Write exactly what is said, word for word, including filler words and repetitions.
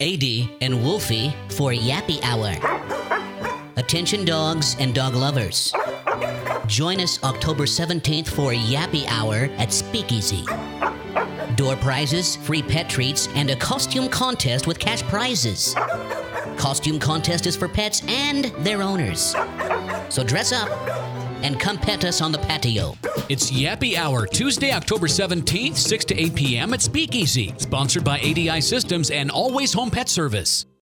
A D and Wolfie for Yappy Hour. Attention dogs and dog lovers. Join us October seventeenth for Yappy Hour at Speakeasy. Door prizes, free pet treats, and a costume contest with cash prizes. Costume contest is for pets and their owners. So dress up and come pet us on the patio. It's Yappy Hour, Tuesday, October seventeenth, six to eight p.m. at Speakeasy. Sponsored by A D I Systems and Always Home Pet Service.